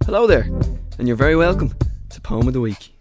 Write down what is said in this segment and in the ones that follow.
Hello there, and you're very welcome to Poem of the Week.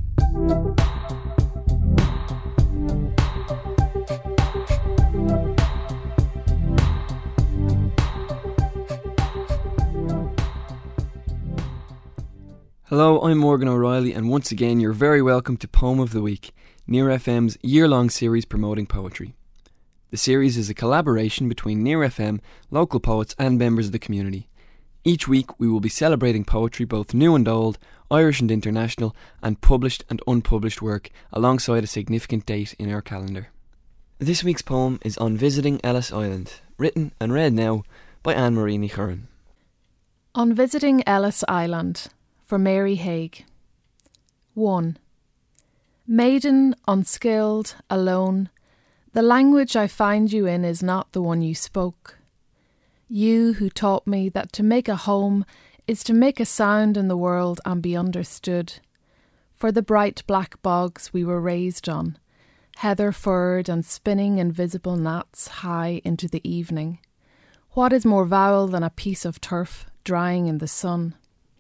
Hello, I'm Morgan O'Reilly, and once again you're very welcome to Poem of the Week, Near FM's year-long series promoting poetry. The series is a collaboration between Near FM, local poets and members of the community. Each week we will be celebrating poetry, both new and old, Irish and international, and published and unpublished work alongside a significant date in our calendar. This week's poem is on visiting Ellis Island, written and read now by Anne-Marie Ní Churran. On visiting Ellis Island, for Mary Haig. 1. Maiden, unskilled, alone, the language I find you in is not the one you spoke. You who taught me that to make a home is to make a sound in the world and be understood. For the bright black bogs we were raised on, heather furred and spinning invisible gnats high into the evening. What is more vowel than a piece of turf drying in the sun?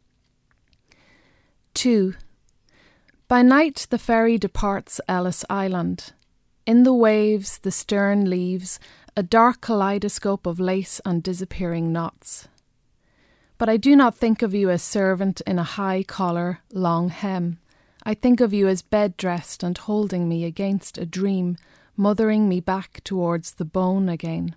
2. By night the ferry departs Ellis Island. In the waves the stern leaves a dark kaleidoscope of lace and disappearing knots. But I do not think of you as servant in a high collar, long hem. I think of you as bed-dressed and holding me against a dream, mothering me back towards the bone again.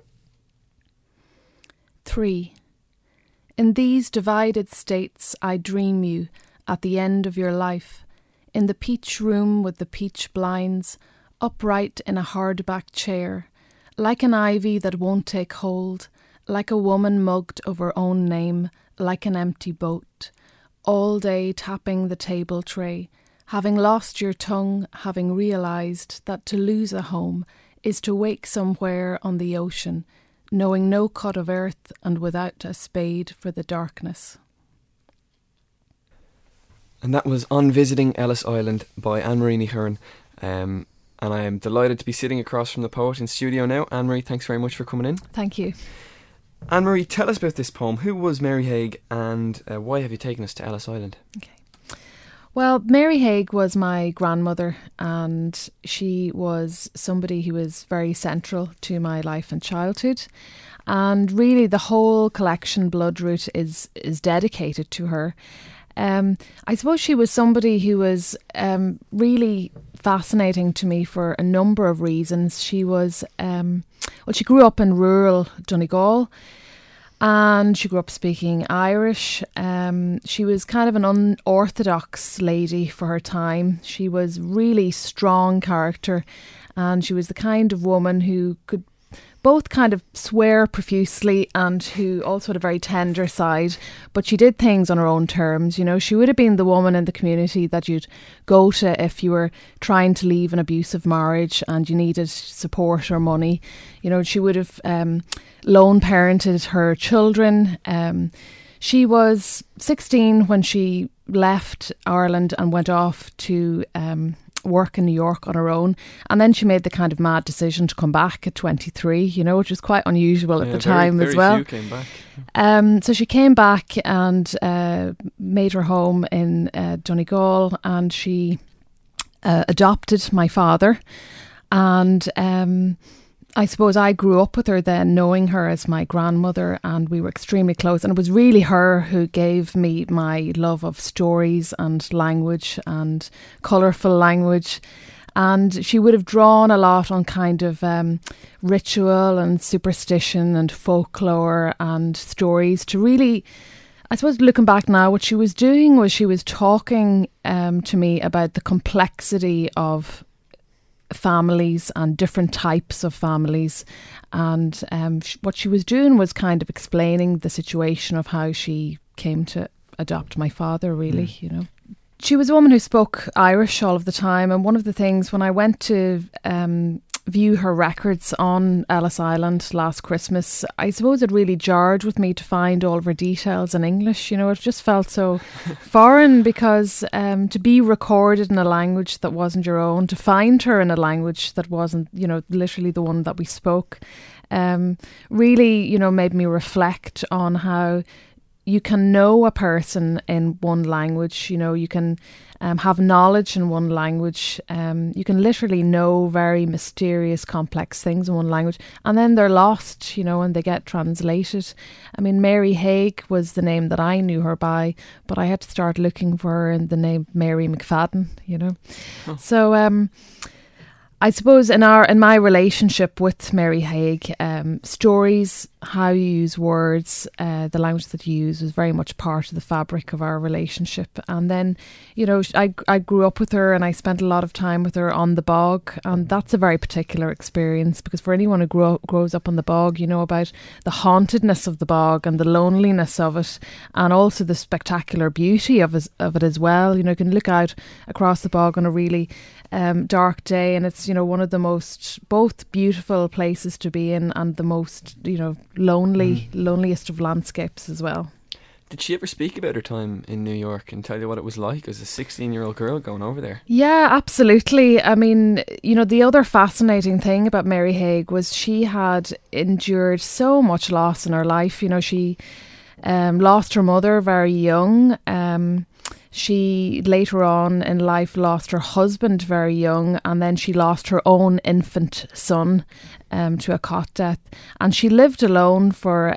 3. In these divided states I dream you, at the end of your life, in the peach room with the peach blinds, upright in a hardback chair, like an ivy that won't take hold, like a woman mugged of her own name, like an empty boat, all day tapping the table tray, having lost your tongue, having realised that to lose a home is to wake somewhere on the ocean, knowing no cut of earth and without a spade for the darkness. And that was On Visiting Ellis Island by Anne-Marie Ní Churran. And I am delighted to be sitting across from the poet in studio now. Anne-Marie, thanks very much for coming in. Thank you. Anne-Marie, tell us about this poem. Who was Mary Haig, and why have you taken us to Ellis Island? Okay. Well, Mary Haig was my grandmother, and she was somebody who was very central to my life and childhood. And really the whole collection, Bloodroot, is dedicated to her. I suppose she was somebody who was really fascinating to me for a number of reasons. She was, she grew up in rural Donegal, and she grew up speaking Irish. She was kind of an unorthodox lady for her time. She was really strong character, and she was the kind of woman who could both kind of swear profusely and who also had a very tender side, but she did things on her own terms. You know, she would have been the woman in the community that you'd go to if you were trying to leave an abusive marriage and you needed support or money. You know, she would have lone parented her children. She was 16 when she left Ireland and went off to work in New York on her own, and then she made the kind of mad decision to come back at 23, you know, which was quite unusual at the time as well. Very few came back. So she came back and made her home in Donegal, and she adopted my father, and I suppose I grew up with her then, knowing her as my grandmother, and we were extremely close. And it was really her who gave me my love of stories and language and colourful language. And she would have drawn a lot on kind of ritual and superstition and folklore and stories to really, I suppose looking back now, what she was doing was she was talking to me about the complexity of families and different types of families, and what she was doing was kind of explaining the situation of how she came to adopt my father, really. You know, she was a woman who spoke Irish all of the time, and one of the things when I went to view her records on Ellis Island last Christmas, I suppose it really jarred with me to find all of her details in English. You know, it just felt so foreign, because to be recorded in a language that wasn't your own, to find her in a language that wasn't, you know, literally the one that we spoke, really, you know, made me reflect on how you can know a person in one language. You know, you can have knowledge in one language. You can literally know very mysterious, complex things in one language, and then they're lost, you know, and they get translated. I mean, Mary Haig was the name that I knew her by, but I had to start looking for her in the name Mary McFadden, you know. Oh. So I suppose in my relationship with Mary Haig, stories, how you use words, the language that you use was very much part of the fabric of our relationship. And then, you know, I grew up with her and I spent a lot of time with her on the bog. And that's a very particular experience, because for anyone who grows up on the bog, you know about the hauntedness of the bog and the loneliness of it, and also the spectacular beauty of it as well. You know, you can look out across the bog on a really dark day, and it's, you know, one of the most both beautiful places to be in and the most, you know, loneliest of landscapes as well. Did she ever speak about her time in New York and tell you what it was like as a 16-year-old girl going over there? Yeah, absolutely. I mean, you know, the other fascinating thing about Mary Haig was she had endured so much loss in her life. You know, she lost her mother very young. She later on in life lost her husband very young, and then she lost her own infant son to a cot death. And she lived alone for,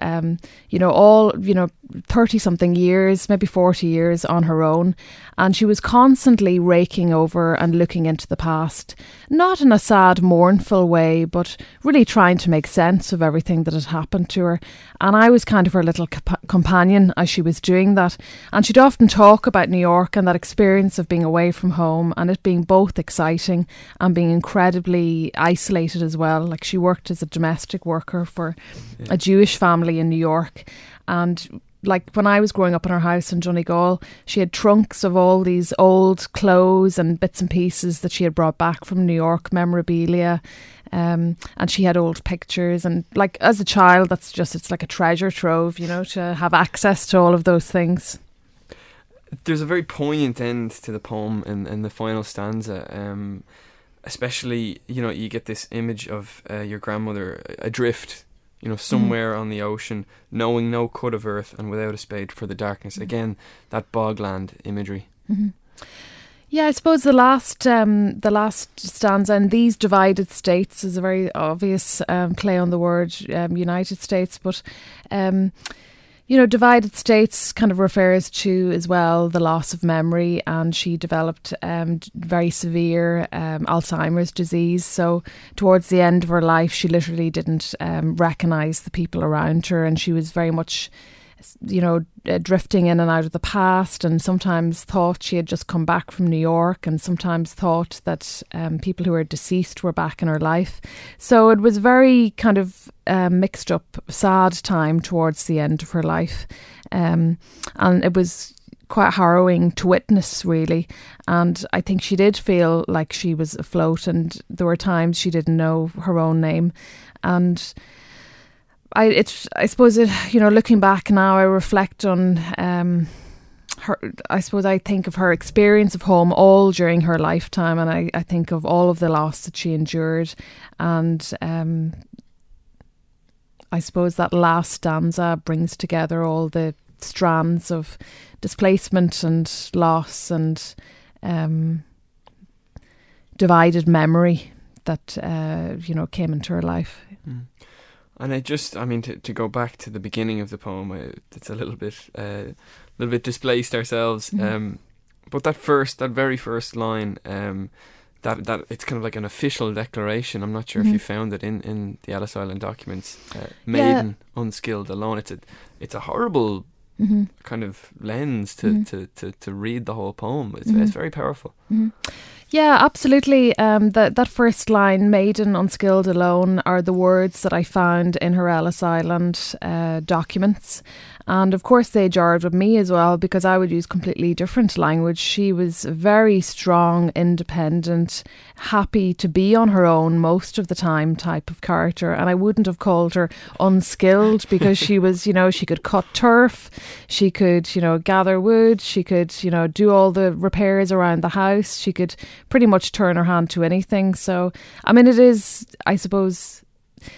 30-something years, maybe 40 years on her own. And she was constantly raking over and looking into the past, not in a sad, mournful way, but really trying to make sense of everything that had happened to her. And I was kind of her little companion as she was doing that. And she'd often talk about New York and that experience of being away from home, and it being both exciting and being incredibly isolated as well. Like, she worked as a domestic worker for a Jewish family in New York. And like, when I was growing up in her house in Donegal, she had trunks of all these old clothes and bits and pieces that she had brought back from New York, memorabilia, and she had old pictures. And like, as a child, it's like a treasure trove, you know, to have access to all of those things. There's a very poignant end to the poem in the final stanza, especially, you know, you get this image of your grandmother adrift, you know, somewhere on the ocean, knowing no cut of earth and without a spade for the darkness. Again, that bogland imagery. Mm-hmm. Yeah, I suppose the last stanza, in these divided states, is a very obvious play on the word United States, but you know, divided states kind of refers to as well the loss of memory, and she developed very severe Alzheimer's disease. So towards the end of her life, she literally didn't recognise the people around her, and she was very much, you know, drifting in and out of the past, and sometimes thought she had just come back from New York, and sometimes thought that people who were deceased were back in her life. So it was very kind of mixed up, sad time towards the end of her life, and it was quite harrowing to witness, really. And I think she did feel like she was afloat, and there were times she didn't know her own name. And I suppose, you know, looking back now, I reflect on her. I suppose I think of her experience of home all during her lifetime, and I think of all of the loss that she endured. And I suppose that last stanza brings together all the strands of displacement and loss and divided memory that you know, came into her life. Mm. And to go back to the beginning of the poem, it's a little bit displaced ourselves. Mm-hmm. But that very first line, that it's kind of like an official declaration. I'm not sure if you found it in the Ellis Island documents. Maiden, unskilled, alone. It's a horrible kind of lens to read the whole poem. It's very powerful. Mm-hmm. Yeah, absolutely. That first line, maiden, unskilled, alone, are the words that I found in her Ellis Island documents. And of course they jarred with me as well, because I would use completely different language. She was very strong, independent, happy to be on her own most of the time type of character. And I wouldn't have called her unskilled, because she was, you know, she could cut turf, she could, you know, gather wood, she could, you know, do all the repairs around the house. She could pretty much turn her hand to anything. So, I mean, it is, I suppose,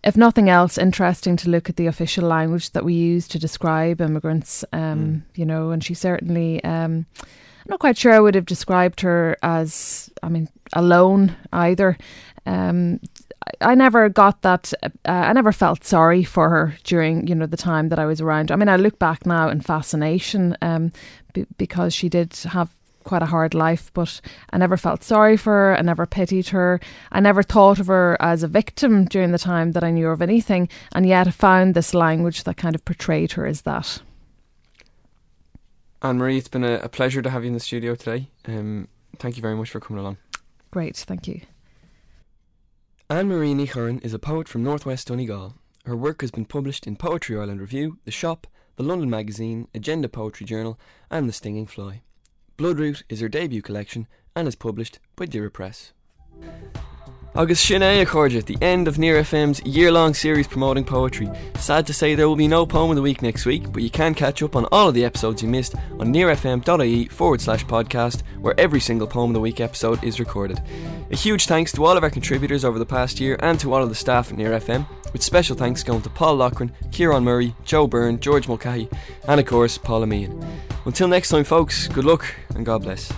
if nothing else, interesting to look at the official language that we use to describe immigrants, you know, and she certainly, I'm not quite sure I would have described her as, alone either. I never got that, I never felt sorry for her during, you know, the time that I was around. I look back now in fascination because she did have quite a hard life, but I never felt sorry for her. I never pitied her. I never thought of her as a victim during the time that I knew of anything, and yet I found this language that kind of portrayed her as that. Anne-Marie, it's been a pleasure to have you in the studio today. Thank you very much for coming along. Great, thank you. Anne-Marie Ní Chóireann is a poet from northwest Donegal. Her work has been published in Poetry Ireland Review, The Shop, The London Magazine, Agenda Poetry Journal and The Stinging Fly. Bloodroot is her debut collection and is published by Dira Press. Agus sin é a chuirde, the end of Near FM's year-long series promoting poetry. Sad to say there will be no Poem of the Week next week, but you can catch up on all of the episodes you missed on nearfm.ie/podcast, where every single Poem of the Week episode is recorded. A huge thanks to all of our contributors over the past year and to all of the staff at Near FM, with special thanks going to Paul Loughran, Kieran Murray, Joe Byrne, George Mulcahy and of course Paula Meehan. Until next time folks, good luck and God bless.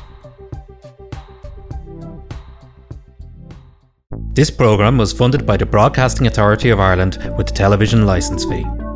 This programme was funded by the Broadcasting Authority of Ireland with the television licence fee.